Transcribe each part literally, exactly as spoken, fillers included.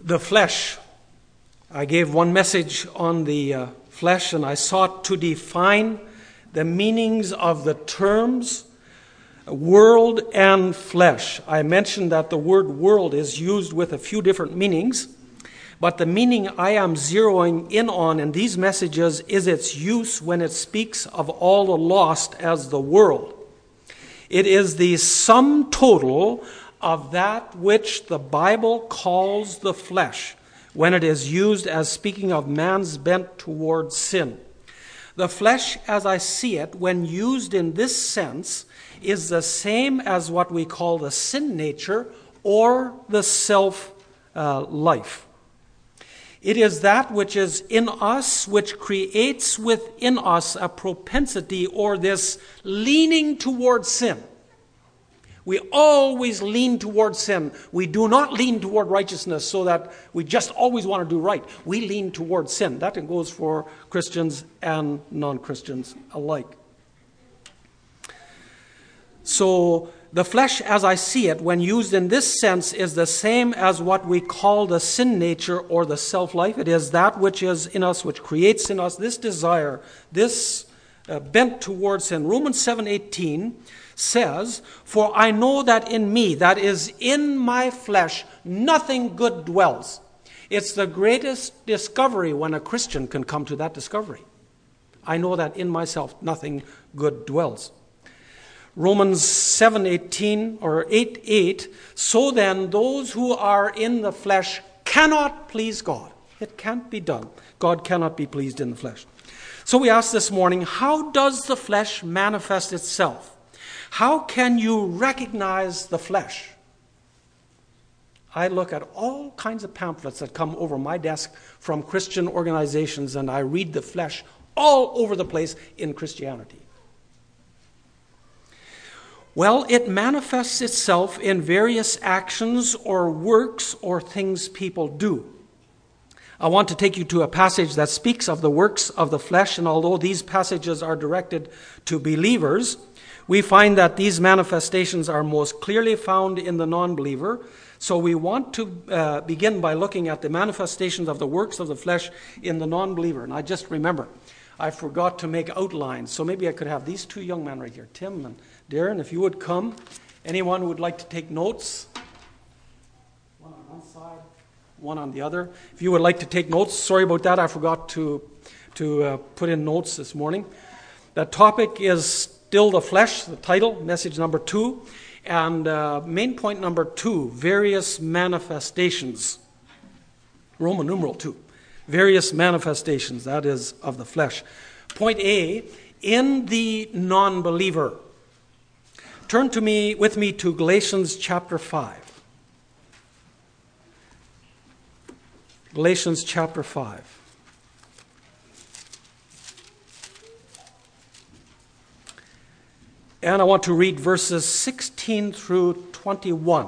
The flesh. I gave one message on the uh, flesh, and I sought to define the meanings of the terms world and flesh. I mentioned that the word world is used with a few different meanings, but the meaning I am zeroing in on in these messages is its use when it speaks of all the lost as the world. It is the sum total of that which the Bible calls the flesh when it is used as speaking of man's bent towards sin. The flesh, as I see it, when used in this sense, is the same as what we call the sin nature or the self uh, life. It is that which is in us, which creates within us a propensity or this leaning towards sin. We always lean towards sin. We do not lean toward righteousness so that we just always want to do right. We lean towards sin. That goes for Christians and non-Christians alike. So the flesh, as I see it, when used in this sense, is the same as what we call the sin nature or the self-life. It is that which is in us, which creates in us this desire, this uh, bent towards sin. Romans seven eighteen says, "For I know that in me, that is in my flesh, nothing good dwells." It's the greatest discovery when a Christian can come to that discovery. I know that in myself, nothing good dwells. Romans seven eighteen or eight eight, "So then those who are in the flesh cannot please God." It can't be done. God cannot be pleased in the flesh. So we ask this morning, how does the flesh manifest itself? How can you recognize the flesh? I look at all kinds of pamphlets that come over my desk from Christian organizations, and I read the flesh all over the place in Christianity. Well, it manifests itself in various actions or works or things people do. I want to take you to a passage that speaks of the works of the flesh, and although these passages are directed to believers, we find that these manifestations are most clearly found in the non-believer. So we want to uh, begin by looking at the manifestations of the works of the flesh in the non-believer. And I just remember, I forgot to make outlines. So maybe I could have these two young men right here, Tim and Darren, if you would come. Anyone who would like to take notes? One on one side, one on the other. If you would like to take notes, sorry about that. I forgot to, to uh, put in notes this morning. The topic is Still the Flesh, the title, message number two. And uh, main point number two, various manifestations. Roman numeral two. Various manifestations, that is, of the flesh. Point A, in the non-believer. Turn to me, with me to Galatians chapter five. Galatians chapter five. And I want to read verses sixteen through twenty-one.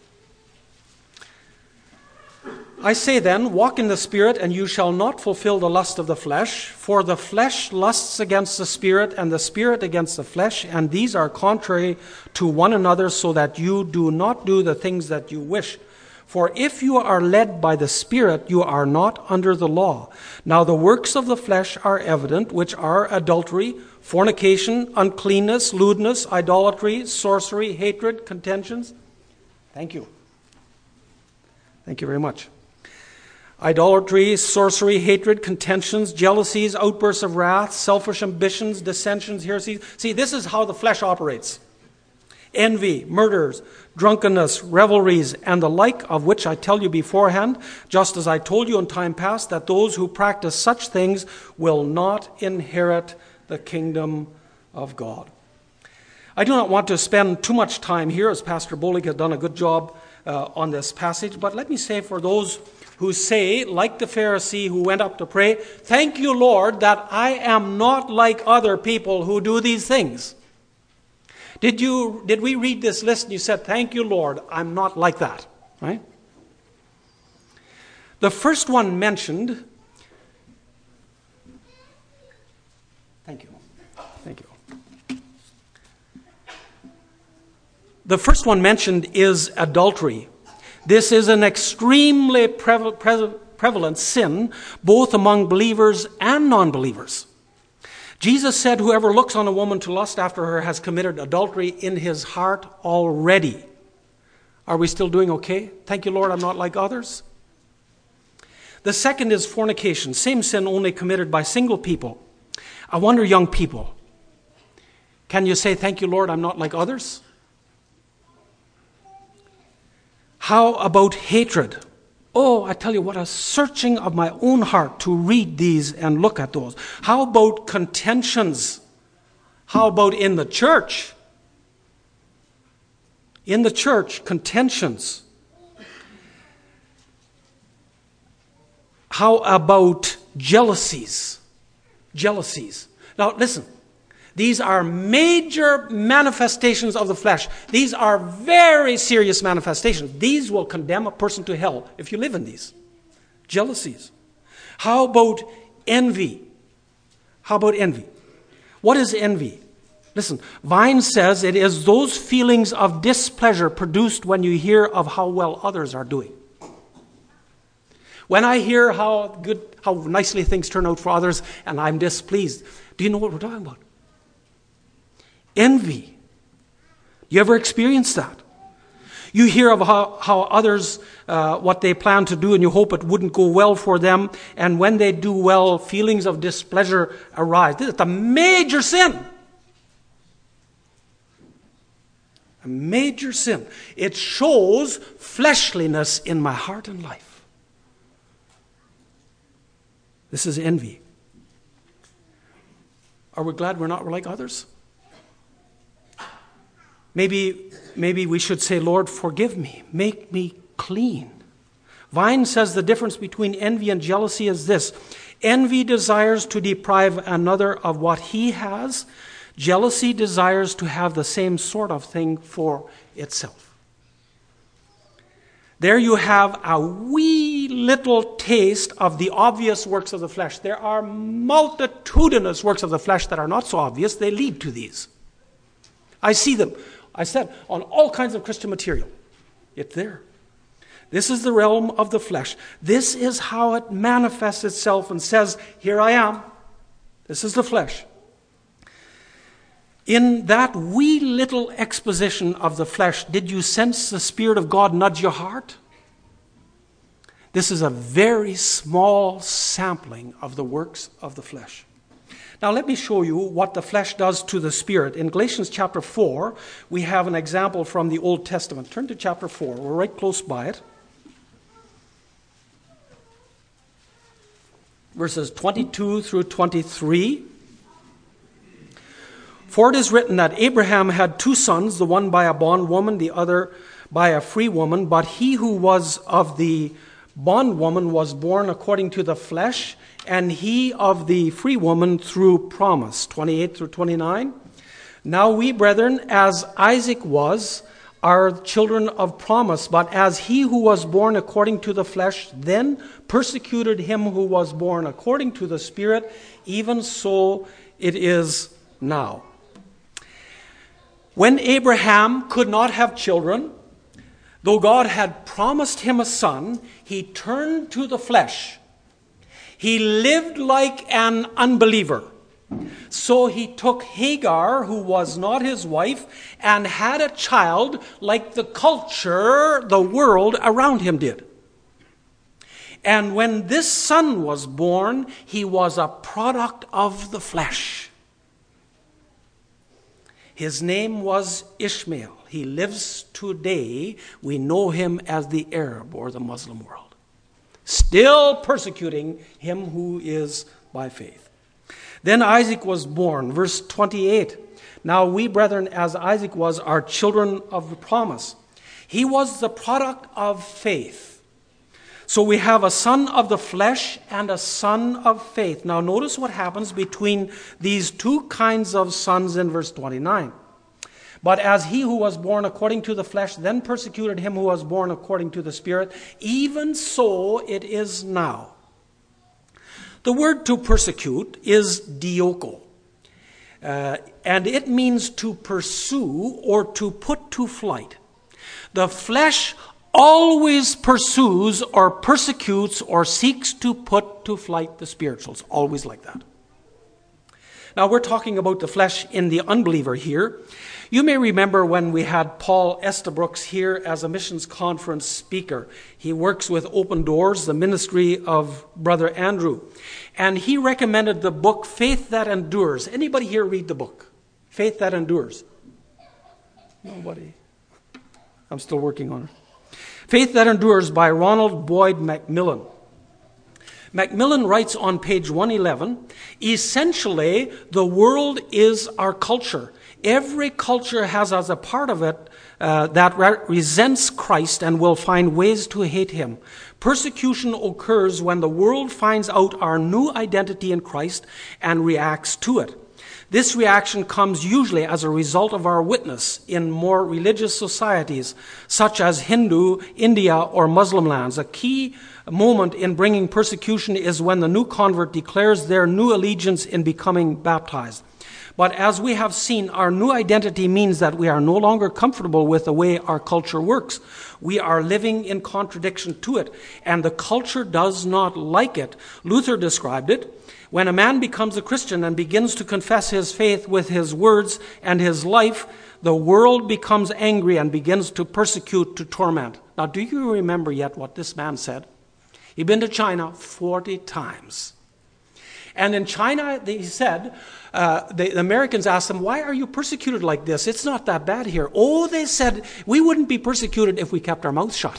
"I say then, walk in the Spirit, and you shall not fulfill the lust of the flesh. For the flesh lusts against the Spirit, and the Spirit against the flesh, and these are contrary to one another, so that you do not do the things that you wish. For if you are led by the Spirit, you are not under the law. Now the works of the flesh are evident, which are adultery, fornication, uncleanness, lewdness, idolatry, sorcery, hatred, contentions." Thank you. Thank you very much. "Idolatry, sorcery, hatred, contentions, jealousies, outbursts of wrath, selfish ambitions, dissensions, heresies." See, this is how the flesh operates. "Envy, murders, drunkenness, revelries, and the like, of which I tell you beforehand, just as I told you in time past, that those who practice such things will not inherit the kingdom of God." I do not want to spend too much time here, as Pastor Bolig has done a good job uh, on this passage, but let me say, for those who say, like the Pharisee who went up to pray, "Thank you, Lord, that I am not like other people who do these things." Did you? Did we read this list and you said, "Thank you, Lord, I'm not like that," right? The first one mentioned, thank you, thank you. The first one mentioned is adultery. This is an extremely prevalent, prevalent sin, both among believers and non-believers. Jesus said, whoever looks on a woman to lust after her has committed adultery in his heart already. Are we still doing okay? Thank you, Lord, I'm not like others. The second is fornication, same sin only committed by single people. I wonder, young people, can you say, thank you, Lord, I'm not like others? How about hatred? Oh, I tell you what, a searching of my own heart to read these and look at those. How about contentions? How about in the church? In the church, contentions. How about jealousies? Jealousies. Now, listen. These are major manifestations of the flesh. These are very serious manifestations. These will condemn a person to hell if you live in these. Jealousies. How about envy? How about envy? What is envy? Listen, Vine says it is those feelings of displeasure produced when you hear of how well others are doing. When I hear how good, how nicely things turn out for others, and I'm displeased, do you know what we're talking about? Envy. You ever experience that? You hear of how, how others, uh, what they plan to do, and you hope it wouldn't go well for them. And when they do well, feelings of displeasure arise. This is a major sin. A major sin. It shows fleshliness in my heart and life. This is envy. Are we glad we're not like others? Maybe, maybe we should say, Lord, forgive me. Make me clean. Vine says the difference between envy and jealousy is this. Envy desires to deprive another of what he has. Jealousy desires to have the same sort of thing for itself. There you have a wee little taste of the obvious works of the flesh. There are multitudinous works of the flesh that are not so obvious. They lead to these. I see them, I said, on all kinds of Christian material. It's there. This is the realm of the flesh. This is how it manifests itself and says, here I am. This is the flesh. In that wee little exposition of the flesh, did you sense the Spirit of God nudge your heart? This is a very small sampling of the works of the flesh. Now let me show you what the flesh does to the Spirit. In Galatians chapter four, we have an example from the Old Testament. Turn to chapter four. We're right close by it. Verses twenty-two through twenty-three. For it is written that Abraham had two sons, the one by a bondwoman, the other by a free woman. But he who was of the bondwoman was born according to the flesh, and he of the free woman through promise. twenty-eight through twenty-nine. Now we, brethren, as Isaac was, are children of promise. But as he who was born according to the flesh then persecuted him who was born according to the Spirit, even so it is now. When Abraham could not have children, though God had promised him a son, he turned to the flesh. He lived like an unbeliever. So he took Hagar, who was not his wife, and had a child like the culture, the world around him did. And when this son was born, he was a product of the flesh. His name was Ishmael. He lives today. We know him as the Arab or the Muslim world. Still persecuting him who is by faith. Then Isaac was born. Verse twenty-eight. Now we, brethren, as Isaac was, are children of the promise. He was the product of faith. So we have a son of the flesh and a son of faith. Now notice what happens between these two kinds of sons in verse twenty-nine. But as he who was born according to the flesh then persecuted him who was born according to the Spirit, even so it is now. The word to persecute is dioko. Uh, and it means to pursue or to put to flight. The flesh always pursues or persecutes or seeks to put to flight the spirituals. Always like that. Now, we're talking about the flesh in the unbeliever here. You may remember when we had Paul Estabrooks here as a missions conference speaker. He works with Open Doors, the ministry of Brother Andrew. And he recommended the book Faith That Endures. Anybody here read the book? Faith That Endures? Nobody. I'm still working on it. Faith That Endures by Ronald Boyd McMillan. Macmillan writes on page one eleven, essentially, the world is our culture. Every culture has as a part of it uh, that re- resents Christ and will find ways to hate him. Persecution occurs when the world finds out our new identity in Christ and reacts to it. This reaction comes usually as a result of our witness in more religious societies, such as Hindu, India, or Muslim lands. A key moment in bringing persecution is when the new convert declares their new allegiance in becoming baptized. But as we have seen, our new identity means that we are no longer comfortable with the way our culture works. We are living in contradiction to it, and the culture does not like it. Luther described it. When a man becomes a Christian and begins to confess his faith with his words and his life, the world becomes angry and begins to persecute, to torment. Now, do you remember yet what this man said? He'd been to China forty times. And in China, he said, uh, the, the Americans asked him, why are you persecuted like this? It's not that bad here. Oh, they said, we wouldn't be persecuted if we kept our mouths shut.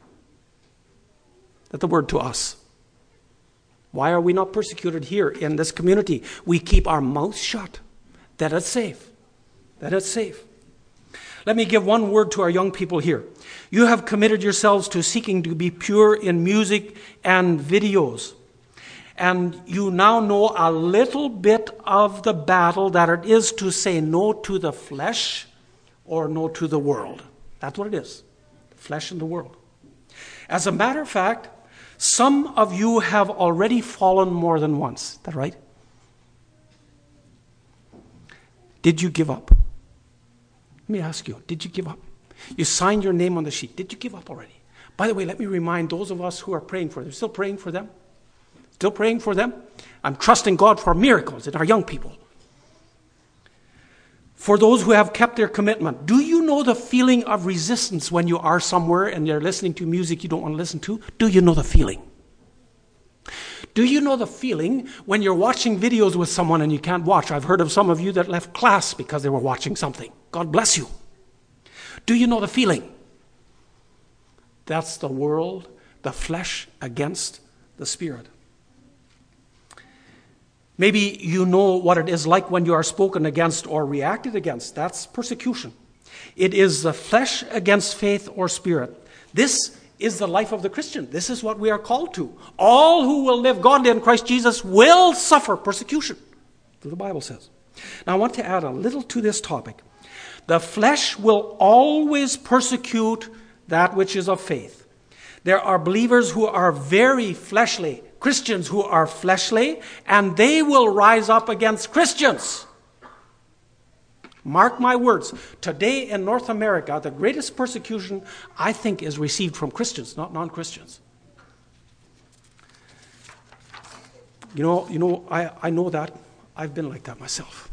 That's the word to us. Why are we not persecuted here in this community? We keep our mouths shut. That it's safe. That it's safe. Let me give one word to our young people here. You have committed yourselves to seeking to be pure in music and videos. And you now know a little bit of the battle that it is to say no to the flesh or no to the world. That's what it is. The flesh and the world. As a matter of fact, some of you have already fallen more than once. Is that right? Did you give up? Let me ask you, did you give up? You signed your name on the sheet. Did you give up already? By the way, let me remind those of us who are praying for them. Still praying for them? Still praying for them? I'm trusting God for miracles in our young people. For those who have kept their commitment, do you know the feeling of resistance when you are somewhere and you're listening to music you don't want to listen to? Do you know the feeling? Do you know the feeling when you're watching videos with someone and you can't watch? I've heard of some of you that left class because they were watching something. God bless you. Do you know the feeling? That's the world, the flesh against the spirit. Maybe you know what it is like when you are spoken against or reacted against. That's persecution. It is the flesh against faith or spirit. This is the life of the Christian. This is what we are called to. All who will live godly in Christ Jesus will suffer persecution. That's what the Bible says. Now I want to add a little to this topic. The flesh will always persecute that which is of faith. There are believers who are very fleshly, Christians who are fleshly, and they will rise up against Christians. Mark my words. Today in North America, the greatest persecution, I think, is received from Christians, not non-Christians. You know, you know, I, I know that. I've been like that myself.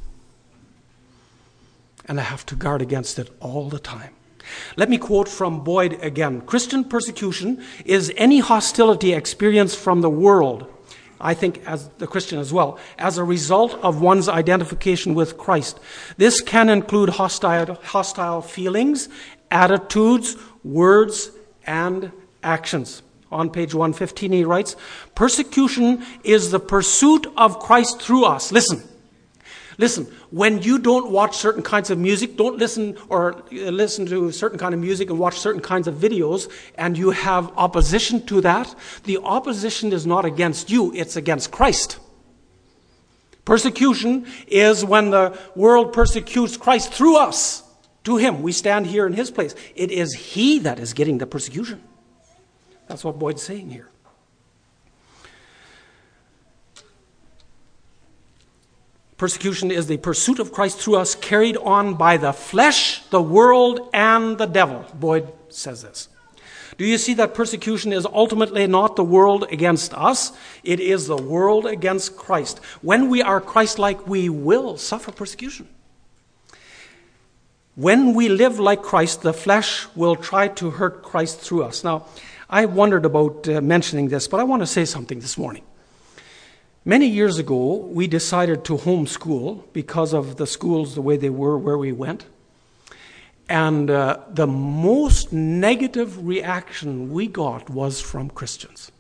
And I have to guard against it all the time. Let me quote from Boyd again. Christian persecution is any hostility experienced from the world, I think as the Christian as well, as a result of one's identification with Christ. This can include hostile, hostile feelings, attitudes, words, and actions. On page one fifteen he writes, persecution is the pursuit of Christ through us. Listen. Listen, when you don't watch certain kinds of music, don't listen or listen to certain kind of music and watch certain kinds of videos, and you have opposition to that, the opposition is not against you, it's against Christ. Persecution is when the world persecutes Christ through us, to him. We stand here in his place. It is he that is getting the persecution. That's what Boyd's saying here. Persecution is the pursuit of Christ through us, carried on by the flesh, the world, and the devil. Boyd says this. Do you see that persecution is ultimately not the world against us? It is the world against Christ. When we are Christ-like, we will suffer persecution. When we live like Christ, the flesh will try to hurt Christ through us. Now, I wondered about uh, mentioning this, but I want to say something this morning. Many years ago, we decided to homeschool because of the schools, the way they were, where we went. And uh, the most negative reaction we got was from Christians.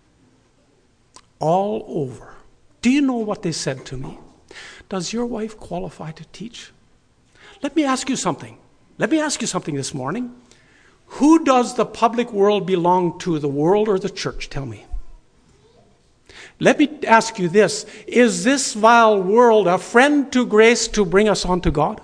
All over. Do you know what they said to me? Does your wife qualify to teach? Let me ask you something. Let me ask you something this morning. Who does the public world belong to, the world or the church? Tell me. Let me ask you this. Is this vile world a friend to grace to bring us on to God?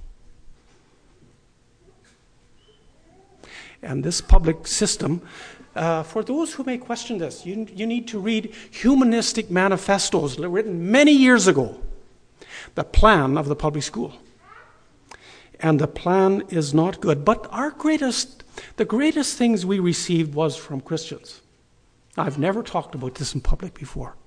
And this public system, uh, for those who may question this, you, you need to read humanistic manifestos written many years ago. The plan of the public school. And the plan is not good. But our greatest, the greatest things we received was from Christians. I've never talked about this in public before.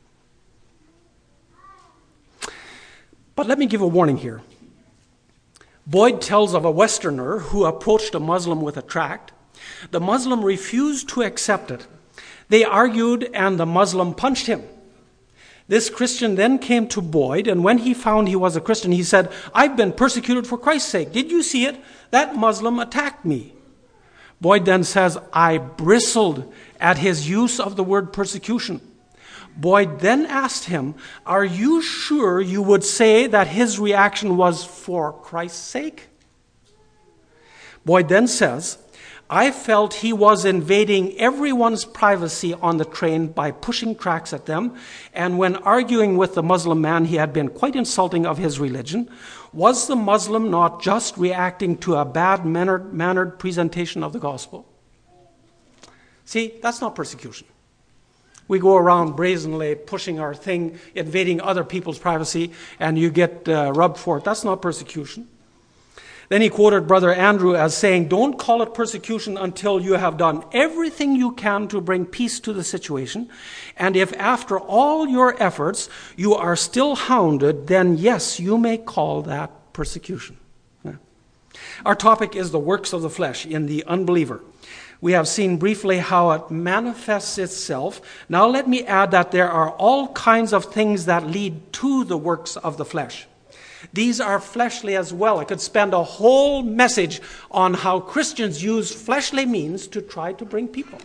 But let me give a warning here. Boyd tells of a Westerner who approached a Muslim with a tract. The Muslim refused to accept it. They argued and the Muslim punched him. This Christian then came to Boyd, and when he found he was a Christian, he said, I've been persecuted for Christ's sake. Did you see it? That Muslim attacked me. Boyd then says, I bristled at his use of the word persecution. Boyd then asked him, are you sure you would say that his reaction was for Christ's sake? Boyd then says, I felt he was invading everyone's privacy on the train by pushing tracts at them, and when arguing with the Muslim man, he had been quite insulting of his religion. Was the Muslim not just reacting to a bad-mannered mannered presentation of the gospel? See, that's not persecution. We go around brazenly pushing our thing, invading other people's privacy, and you get uh, rubbed for it. That's not persecution. Then he quoted Brother Andrew as saying, don't call it persecution until you have done everything you can to bring peace to the situation. And if after all your efforts you are still hounded, then yes, you may call that persecution. Yeah. Our topic is the works of the flesh in the unbeliever. We have seen briefly how it manifests itself. Now let me add that there are all kinds of things that lead to the works of the flesh. These are fleshly as well. I could spend a whole message on how Christians use fleshly means to try to bring people.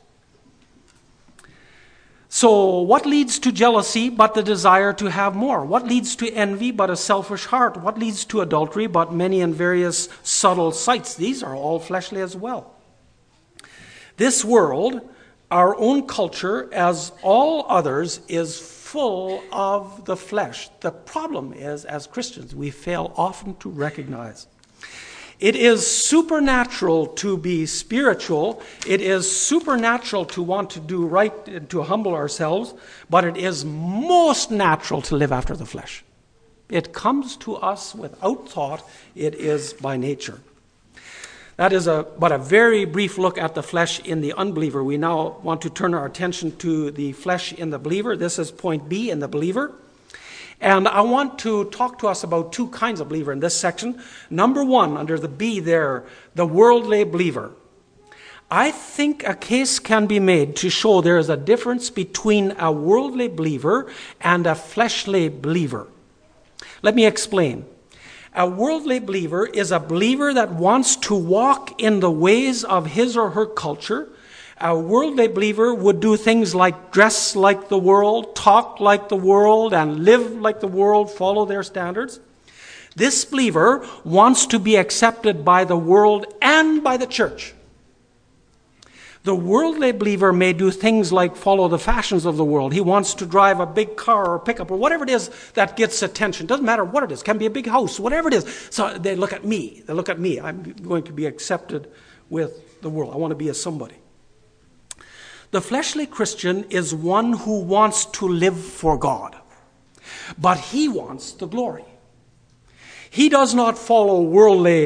So what leads to jealousy but the desire to have more? What leads to envy but a selfish heart? What leads to adultery but many and various subtle sights? These are all fleshly as well. This world, our own culture, as all others, is full of the flesh. The problem is, as Christians, we fail often to recognize. It is supernatural to be spiritual. It is supernatural to want to do right and to humble ourselves, but it is most natural to live after the flesh. It comes to us without thought. It is by nature. That is a, but a very brief look at the flesh in the unbeliever. We now want to turn our attention to the flesh in the believer. This is point B in the believer. And I want to talk to us about two kinds of believer in this section. Number one, under the B there, the worldly believer. I think a case can be made to show there is a difference between a worldly believer and a fleshly believer. Let me explain. A worldly believer is a believer that wants to walk in the ways of his or her culture. A worldly believer would do things like dress like the world, talk like the world, and live like the world, follow their standards. This believer wants to be accepted by the world and by the church. The worldly believer may do things like follow the fashions of the world. He wants to drive a big car or pickup or whatever it is that gets attention. Doesn't matter what it is. It can be a big house, whatever it is. So they look at me. They look at me. I'm going to be accepted with the world. I want to be a somebody. The fleshly Christian is one who wants to live for God, but he wants the glory. He does not follow worldly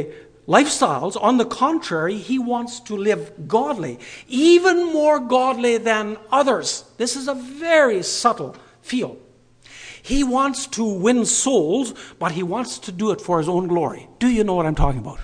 lifestyles. On the contrary, he wants to live godly, even more godly than others. This is a very subtle field. He wants to win souls, but he wants to do it for his own glory. Do you know what I'm talking about?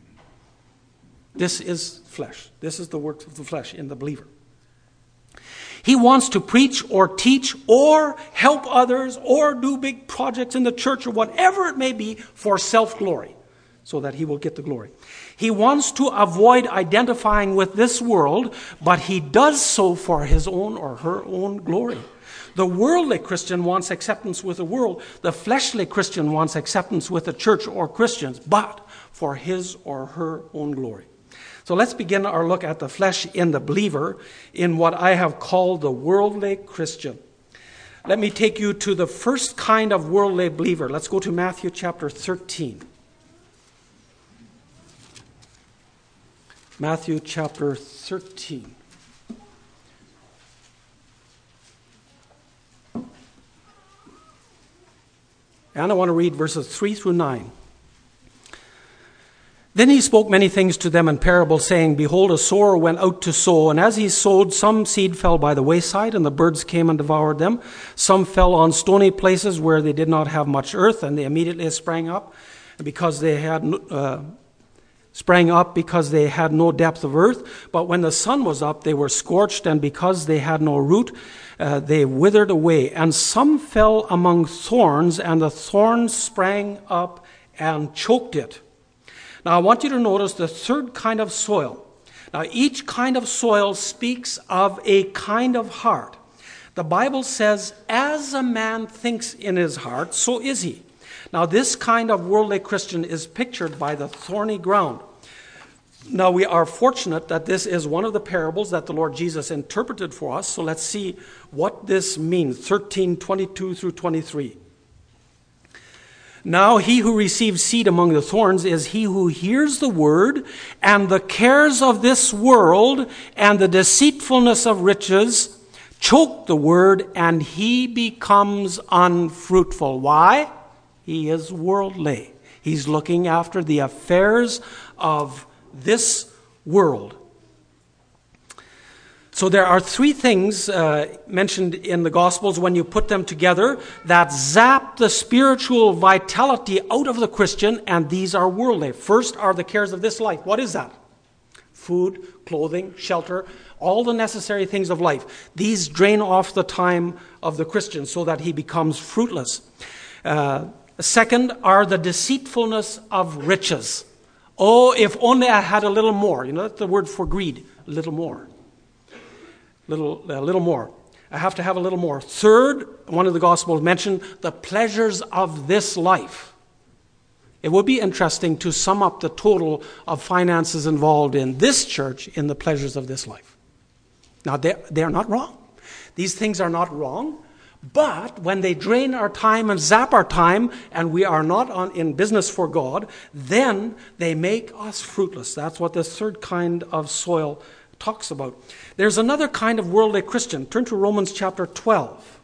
This is flesh. This is the work of the flesh in the believer. He wants to preach or teach or help others or do big projects in the church or whatever it may be for self-glory, so that he will get the glory. He wants to avoid identifying with this world, but he does so for his own or her own glory. The worldly Christian wants acceptance with the world. The fleshly Christian wants acceptance with the church or Christians, but for his or her own glory. So let's begin our look at the flesh in the believer in what I have called the worldly Christian. Let me take you to the first kind of worldly believer. Let's go to Matthew chapter thirteen. Matthew chapter thirteen. And I want to read verses three through nine. Then he spoke many things to them in parables, saying, Behold, a sower went out to sow, and as he sowed, some seed fell by the wayside, and the birds came and devoured them. Some fell on stony places where they did not have much earth, and they immediately sprang up, because they had uh, sprang up because they had no depth of earth. But when the sun was up, they were scorched, and because they had no root, uh, they withered away. And some fell among thorns, and the thorns sprang up and choked it. Now, I want you to notice the third kind of soil. Now, each kind of soil speaks of a kind of heart. The Bible says, as a man thinks in his heart, so is he. Now, this kind of worldly Christian is pictured by the thorny ground. Now, we are fortunate that this is one of the parables that the Lord Jesus interpreted for us. So let's see what this means. thirteen, twenty-two through twenty-three. Now he who receives seed among the thorns is he who hears the word, and the cares of this world and the deceitfulness of riches choke the word, and he becomes unfruitful. Why? He is worldly. He's looking after the affairs of this world. So there are three things uh, mentioned in the Gospels when you put them together that zap the spiritual vitality out of the Christian, and these are worldly. First are the cares of this life. What is that? Food, clothing, shelter, all the necessary things of life. These drain off the time of the Christian so that he becomes fruitless. Uh, second are the deceitfulness of riches. Oh, if only I had a little more. You know, that's the word for greed, a little more. Little, a little more. I have to have a little more. Third, one of the Gospels mentioned the pleasures of this life. It would be interesting to sum up the total of finances involved in this church in the pleasures of this life. Now, they they are not wrong. These things are not wrong, but when they drain our time and zap our time, and we are not on, in business for God, then they make us fruitless. That's what the third kind of soil talks about. There's another kind of worldly Christian. Turn to Romans chapter twelve.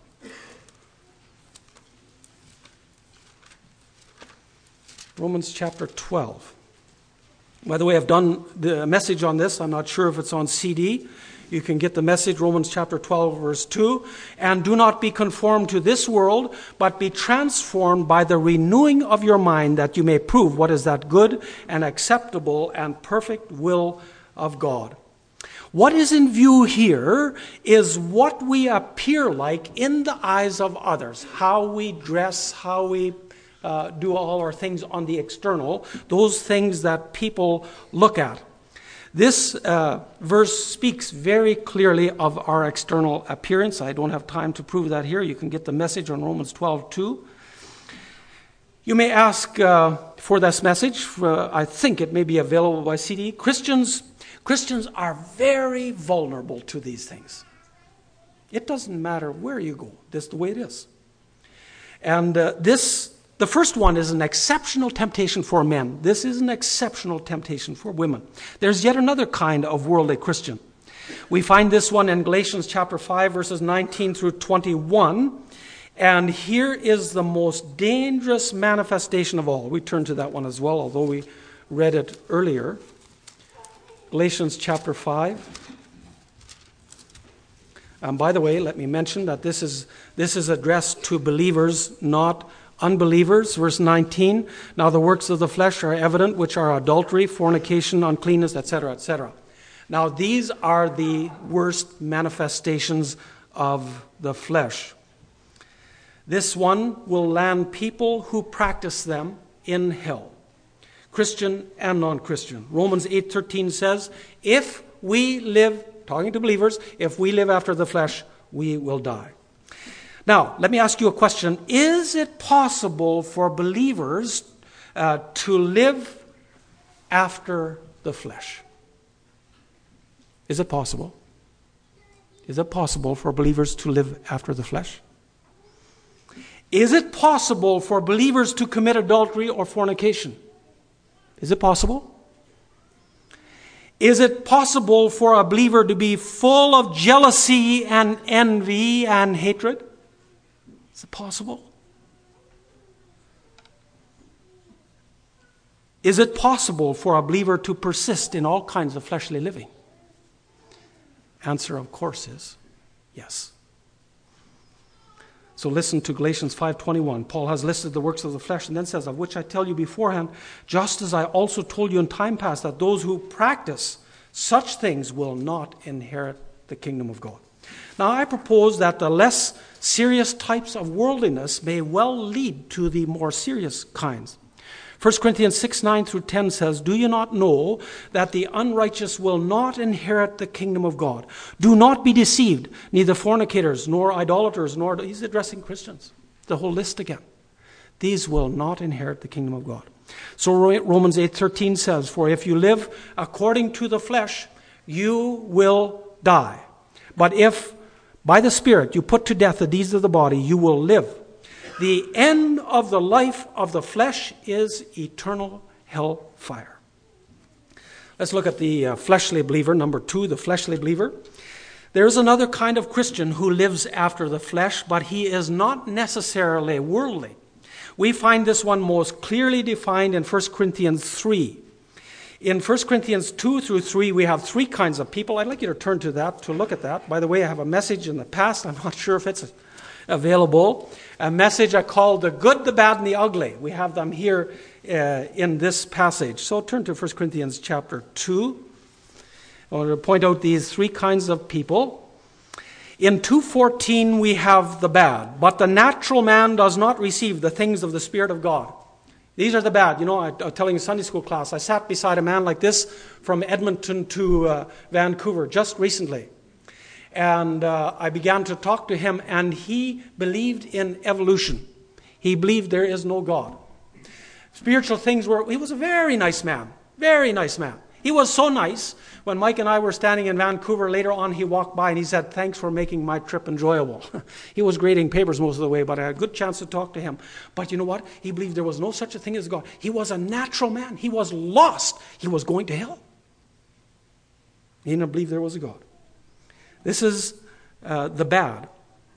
Romans chapter twelve. By the way, I've done the message on this. I'm not sure if it's on C D. You can get the message, Romans chapter twelve, verse two. And do not be conformed to this world, but be transformed by the renewing of your mind, that you may prove what is that good and acceptable and perfect will of God. What is in view here is what we appear like in the eyes of others. How we dress, how we uh, do all our things on the external. Those things that people look at. This uh, verse speaks very clearly of our external appearance. I don't have time to prove that here. You can get the message on Romans twelve two. You may ask uh, for this message. Uh, I think it may be available by C D. Christians Christians are very vulnerable to these things. It doesn't matter where you go. This is the way it is. And uh, this, the first one is an exceptional temptation for men. This is an exceptional temptation for women. There's yet another kind of worldly Christian. We find this one in Galatians chapter five, verses nineteen through twenty-one. And here is the most dangerous manifestation of all. We turn to that one as well, although we read it earlier. Galatians chapter five. And by the way, let me mention that this is this is addressed to believers, not unbelievers. Verse nineteen, now the works of the flesh are evident, which are adultery, fornication, uncleanness, et cetera, et cetera. Now these are the worst manifestations of the flesh. This one will land people who practice them in hell, Christian and non-Christian. Romans eight thirteen says, if we live, talking to believers, if we live after the flesh, we will die. Now, let me ask you a question. Is it possible for believers uh, to live after the flesh? Is it possible? Is it possible for believers to live after the flesh? Is it possible for believers to commit adultery or fornication? Is it possible? Is it possible for a believer to be full of jealousy and envy and hatred? Is it possible? Is it possible for a believer to persist in all kinds of fleshly living? Answer, of course, is yes. So listen to Galatians five twenty-one. Paul has listed the works of the flesh and then says, of which I tell you beforehand, just as I also told you in time past, that those who practice such things will not inherit the kingdom of God. Now I propose that the less serious types of worldliness may well lead to the more serious kinds. First Corinthians six, nine through ten says, do you not know that the unrighteous will not inherit the kingdom of God? Do not be deceived, neither fornicators, nor idolaters, nor... He's addressing Christians. The whole list again. These will not inherit the kingdom of God. So Romans eight thirteen says, for if you live according to the flesh, you will die. But if by the Spirit you put to death the deeds of the body, you will live. The end of the life of the flesh is eternal hell fire. Let's look at the uh, fleshly believer, number two, the fleshly believer. There's another kind of Christian who lives after the flesh, but he is not necessarily worldly. We find this one most clearly defined in First Corinthians three. In First Corinthians two through three, we have three kinds of people. I'd like you to turn to that, to look at that. By the way, I have a message in the past. I'm not sure if it's available. A message I call the good, the bad, and the ugly. We have them here uh, in this passage. So turn to First Corinthians chapter two. I want to point out these three kinds of people. In two fourteen, we have the bad. But the natural man does not receive the things of the Spirit of God. These are the bad. You know, I, I was telling a Sunday school class, I sat beside a man like this from Edmonton to uh, Vancouver just recently. And uh, I began to talk to him, and he believed in evolution. He believed there is no God. Spiritual things were... He was a very nice man. Very nice man. He was so nice. When Mike and I were standing in Vancouver, later on he walked by and he said, thanks for making my trip enjoyable. He was grading papers most of the way, but I had a good chance to talk to him. But you know what? He believed there was no such a thing as God. He was a natural man. He was lost. He was going to hell. He didn't believe there was a God. This is uh, the bad.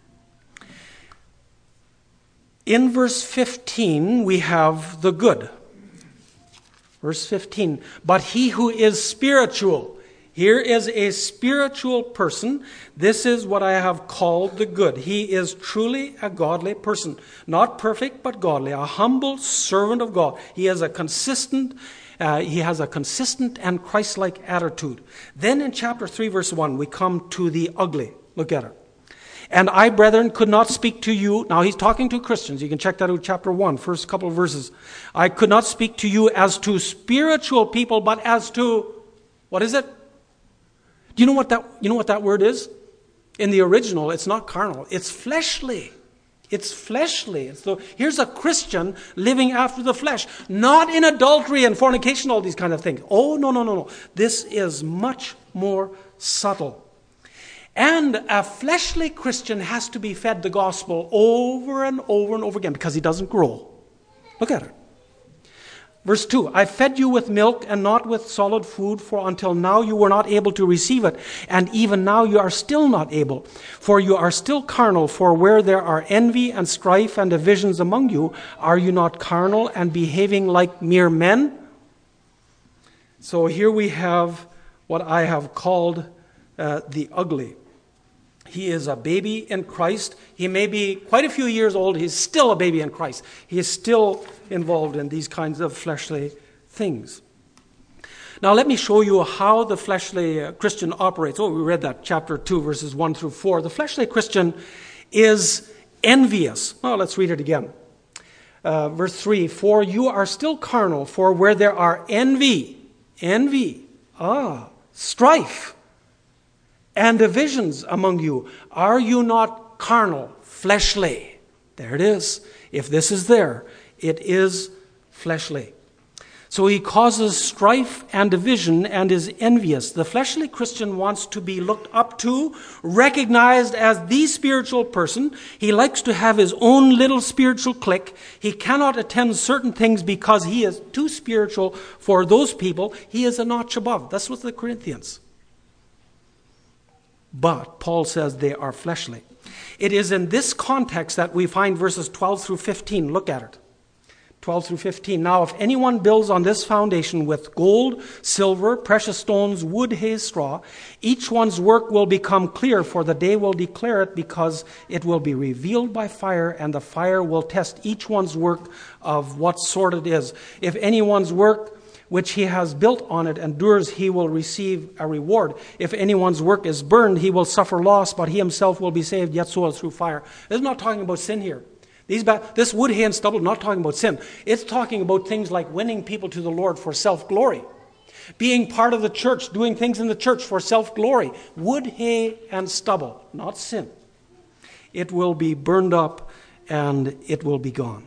In verse fifteen, we have the good. Verse fifteen, but he who is spiritual. Here is a spiritual person. This is what I have called the good. He is truly a godly person. Not perfect, but godly. A humble servant of God. He has a consistent, uh, he has a consistent and Christ-like attitude. Then in chapter three, verse one, we come to the ugly. Look at it. And I, brethren, could not speak to you. Now he's talking to Christians. You can check that out, chapter one, first couple of verses. I could not speak to you as to spiritual people, but as to, what is it? Do you know what that, you know what that word is? In the original, it's not carnal. It's fleshly. It's fleshly. It's the, here's a Christian living after the flesh. Not in adultery and fornication, all these kind of things. Oh, no, no, no, no. This is much more subtle. And a fleshly Christian has to be fed the gospel over and over and over again because he doesn't grow. Look at it. Verse two, I fed you with milk and not with solid food, for until now you were not able to receive it, and even now you are still not able. For you are still carnal, for where there are envy and strife and divisions among you, are you not carnal and behaving like mere men? So here we have what I have called uh, the ugly. He is a baby in Christ. He may be quite a few years old. He's still a baby in Christ. He is still involved in these kinds of fleshly things. Now let me show you how the fleshly uh, Christian operates. Oh, we read that, chapter two, verses one through four. The fleshly Christian is envious. Oh, let's read it again. Uh, verse three, for you are still carnal, for where there are envy, envy, ah, strife, and divisions among you, are you not carnal, fleshly? There it is. If this is there, it is fleshly. So he causes strife and division and is envious. The fleshly Christian wants to be looked up to, recognized as the spiritual person. He likes to have his own little spiritual clique. He cannot attend certain things because he is too spiritual for those people. He is a notch above. That's what the Corinthians. But Paul says they are fleshly. It is in this context that we find verses twelve through fifteen. Look at it. twelve through fifteen. Now, if anyone builds on this foundation with gold, silver, precious stones, wood, hay, straw, each one's work will become clear, for the day will declare it, because it will be revealed by fire, and the fire will test each one's work of what sort it is. If anyone's work which he has built on it endures, he will receive a reward. If anyone's work is burned, he will suffer loss, but he himself will be saved, yet so through fire. It's not talking about sin here. These ba- this wood, hay, and stubble, not talking about sin. It's talking about things like winning people to the Lord for self-glory. Being part of the church, doing things in the church for self-glory. Wood, hay, and stubble, not sin. It will be burned up and it will be gone.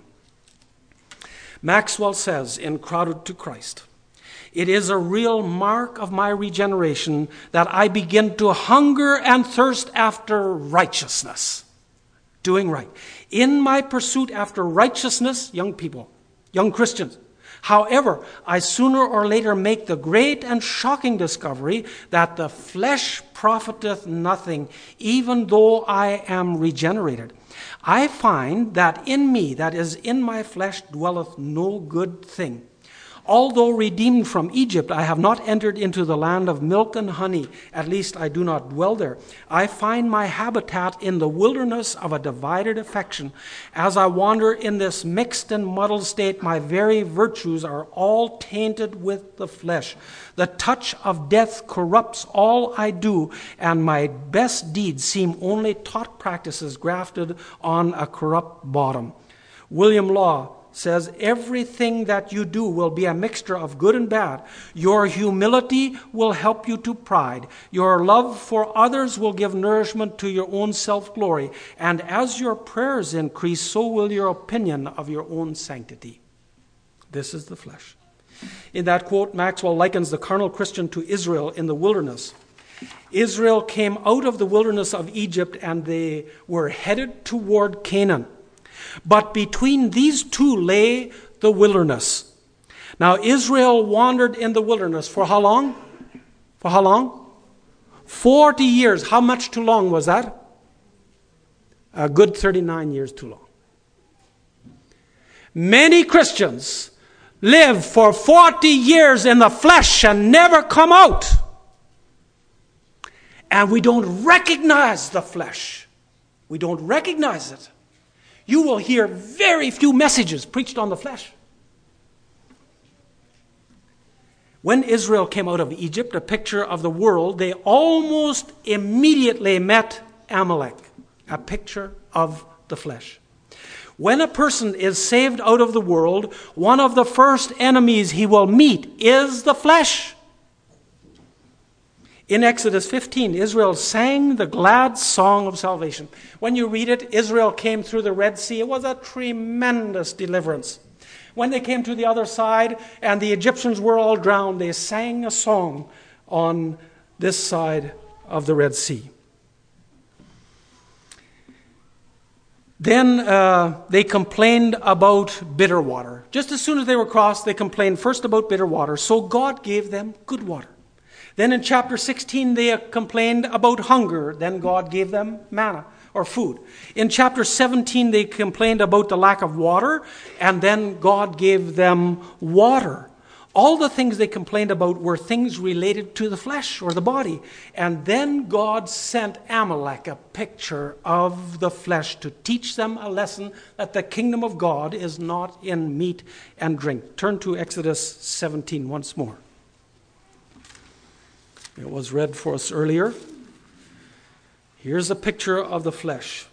Maxwell says in Crowded to Christ, it is a real mark of my regeneration that I begin to hunger and thirst after righteousness. Doing right. In my pursuit after righteousness, young people, young Christians, however, I sooner or later make the great and shocking discovery that the flesh profiteth nothing, even though I am regenerated. I find that in me, that is, in my flesh, dwelleth no good thing. Although redeemed from Egypt, I have not entered into the land of milk and honey. At least I do not dwell there. I find my habitat in the wilderness of a divided affection. As I wander in this mixed and muddled state, my very virtues are all tainted with the flesh. The touch of death corrupts all I do, and my best deeds seem only taught practices grafted on a corrupt bottom. William Law says, everything that you do will be a mixture of good and bad. Your humility will help you to pride. Your love for others will give nourishment to your own self-glory. And as your prayers increase, so will your opinion of your own sanctity. This is the flesh. In that quote, Maxwell likens the carnal Christian to Israel in the wilderness. Israel came out of the wilderness of Egypt and they were headed toward Canaan. But between these two lay the wilderness. Now, Israel wandered in the wilderness for how long? For how long? Forty years. How much too long was that? A good thirty-nine years too long. Many Christians live for forty years in the flesh and never come out. And we don't recognize the flesh. We don't recognize it. You will hear very few messages preached on the flesh. When Israel came out of Egypt, a picture of the world, they almost immediately met Amalek, a picture of the flesh. When a person is saved out of the world, one of the first enemies he will meet is the flesh. In Exodus fifteen, Israel sang the glad song of salvation. When you read it, Israel came through the Red Sea. It was a tremendous deliverance. When they came to the other side and the Egyptians were all drowned, they sang a song on this side of the Red Sea. Then uh, they complained about bitter water. Just as soon as they were crossed, they complained first about bitter water. So God gave them good water. Then in chapter sixteen, they complained about hunger. Then God gave them manna, or food. In chapter seventeen, they complained about the lack of water. And then God gave them water. All the things they complained about were things related to the flesh or the body. And then God sent Amalek a picture of the flesh to teach them a lesson that the kingdom of God is not in meat and drink. Turn to Exodus seventeen once more. It was read for us earlier. Here's a picture of the flesh.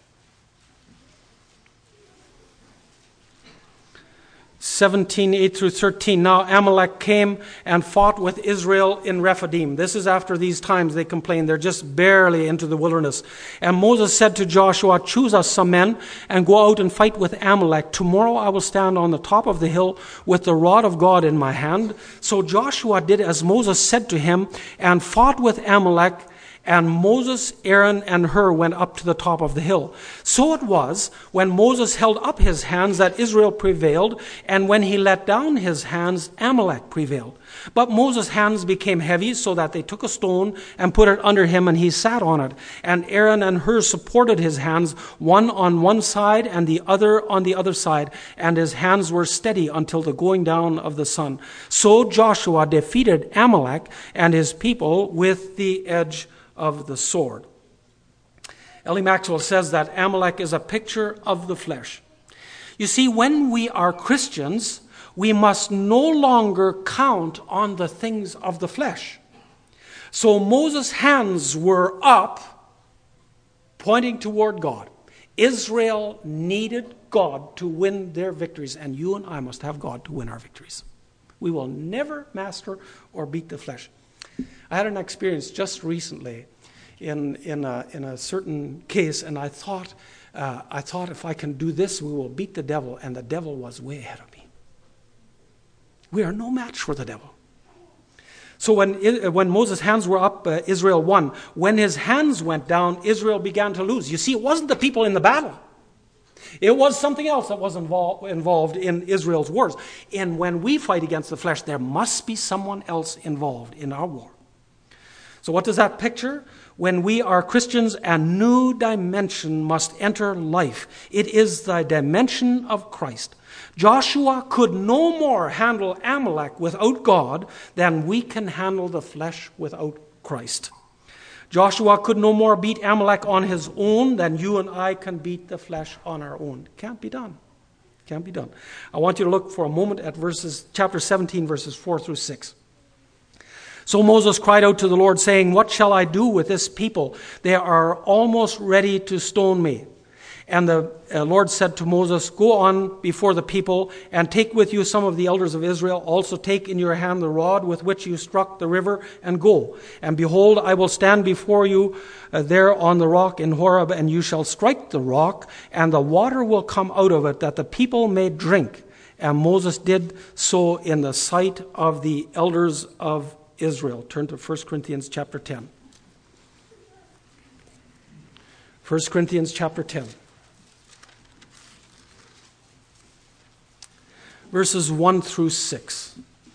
seventeen, eight through thirteen. Now Amalek came and fought with Israel in Rephidim. This is after these times they complained. They're just barely into the wilderness. And Moses said to Joshua, choose us some men and go out and fight with Amalek. Tomorrow I will stand on the top of the hill with the rod of God in my hand. So Joshua did as Moses said to him and fought with Amalek. And Moses, Aaron, and Hur went up to the top of the hill. So it was, when Moses held up his hands, that Israel prevailed, and when he let down his hands, Amalek prevailed. But Moses' hands became heavy, so that they took a stone and put it under him, and he sat on it. And Aaron and Hur supported his hands, one on one side and the other on the other side, and his hands were steady until the going down of the sun. So Joshua defeated Amalek and his people with the edge of the sword. Ellie Maxwell says that Amalek is a picture of the flesh. You see, when we are Christians, we must no longer count on the things of the flesh. So Moses' hands were up, pointing toward God. Israel needed God to win their victories, and you and I must have God to win our victories. We will never master or beat the flesh. I had an experience just recently in in a, in a certain case, and I thought, uh, I thought if I can do this, we will beat the devil, and the devil was way ahead of me. We are no match for the devil. So when when Moses' hands were up, uh, Israel won. When his hands went down, Israel began to lose. You see, it wasn't the people in the battle. It was something else that was involved, involved in Israel's wars. And when we fight against the flesh, there must be someone else involved in our war. So what does that picture? When we are Christians, a new dimension must enter life. It is the dimension of Christ. Joshua could no more handle Amalek without God than we can handle the flesh without Christ. Joshua could no more beat Amalek on his own than you and I can beat the flesh on our own. Can't be done. Can't be done. I want you to look for a moment at verses, chapter seventeen, verses four through six. So Moses cried out to the Lord, saying, what shall I do with this people? They are almost ready to stone me. And the uh, Lord said to Moses, go on before the people and take with you some of the elders of Israel. Also take in your hand the rod with which you struck the river and go. And behold, I will stand before you uh, there on the rock in Horeb, and you shall strike the rock, and the water will come out of it, that the people may drink. And Moses did so in the sight of the elders of Israel. Turn to First Corinthians chapter ten. First Corinthians chapter ten. Verses one through six.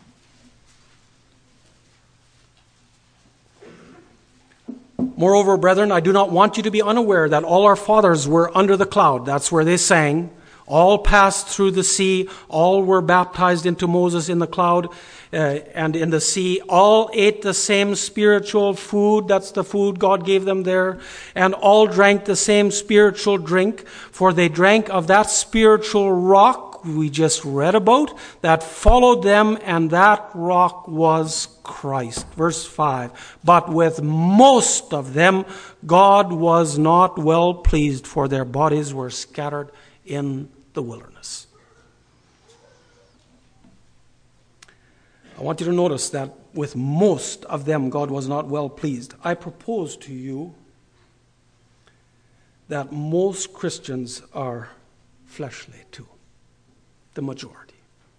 Moreover, brethren, I do not want you to be unaware that all our fathers were under the cloud. That's where they sang. All passed through the sea. All were baptized into Moses in the cloud uh, and in the sea. All ate the same spiritual food. That's the food God gave them there. And all drank the same spiritual drink. For they drank of that spiritual rock we just read about that followed them, and that rock was Christ. Verse five. But with most of them God was not well pleased, for their bodies were scattered in the wilderness. I want you to notice that with most of them God was not well pleased. I propose to you that most Christians are fleshly too. The majority.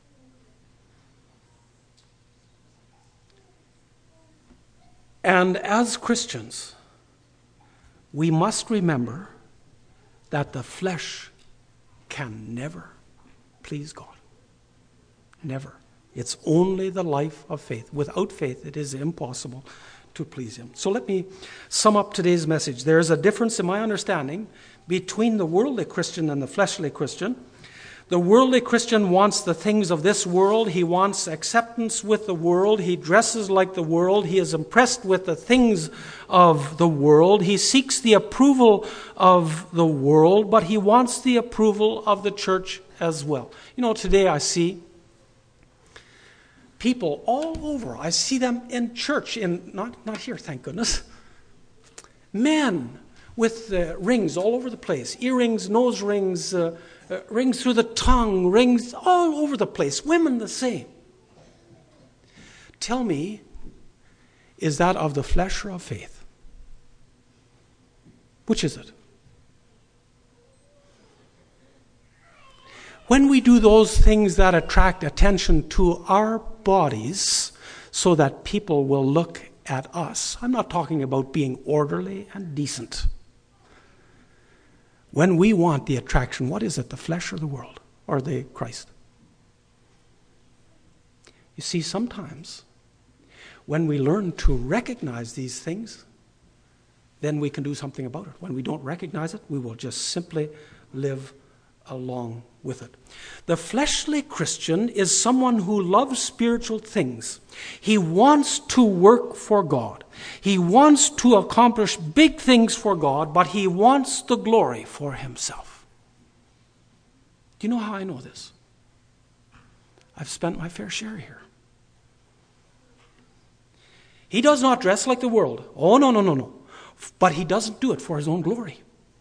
And as Christians, we must remember that the flesh can never please God. Never. It's only the life of faith. Without faith, it is impossible to please Him. So let me sum up today's message. There is a difference in my understanding between the worldly Christian and the fleshly Christian. The worldly Christian wants the things of this world. He wants acceptance with the world. He dresses like the world. He is impressed with the things of the world. He seeks the approval of the world, but he wants the approval of the church as well. You know, today I see people all over. I see them in church, in not, not here, thank goodness. Men with uh, rings all over the place, earrings, nose rings, uh, uh, rings through the tongue, rings all over the place. Women the same. Tell me, is that of the flesh or of faith? Which is it? When we do those things that attract attention to our bodies so that people will look at us, I'm not talking about being orderly and decent. When we want the attraction, what is it, the flesh or the world, or the Christ? You see, sometimes when we learn to recognize these things, then we can do something about it. When we don't recognize it, we will just simply live along with it. The fleshly Christian is someone who loves spiritual things. He wants to work for God. He wants to accomplish big things for God, but he wants the glory for himself. Do you know how I know this? I've spent my fair share here. He does not dress like the world. Oh, no, no, no, no. But he doesn't do it for his own glory.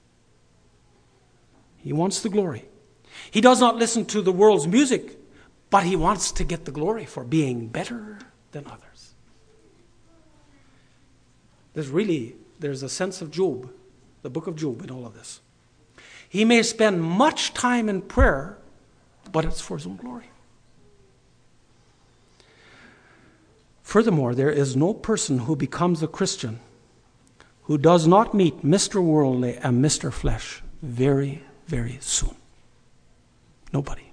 He wants the glory. He does not listen to the world's music, but he wants to get the glory for being better than others. There's really, there's a sense of Job, the book of Job in all of this. He may spend much time in prayer, but it's for his own glory. Furthermore, there is no person who becomes a Christian who does not meet Mister Worldly and Mister Flesh very, very soon. Nobody.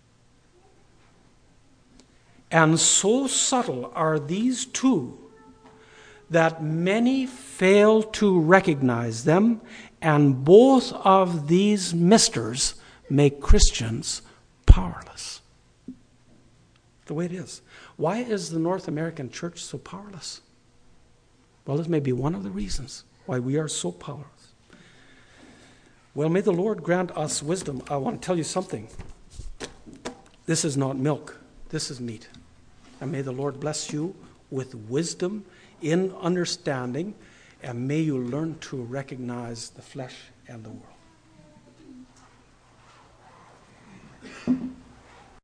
And so subtle are these two that many fail to recognize them, and both of these misters make Christians powerless. The way it is. Why is the North American church so powerless? Well, this may be one of the reasons why we are so powerless. Well, may the Lord grant us wisdom. I want to tell you something. This is not milk. This is meat. And may the Lord bless you with wisdom in understanding, and may you learn to recognize the flesh and the world.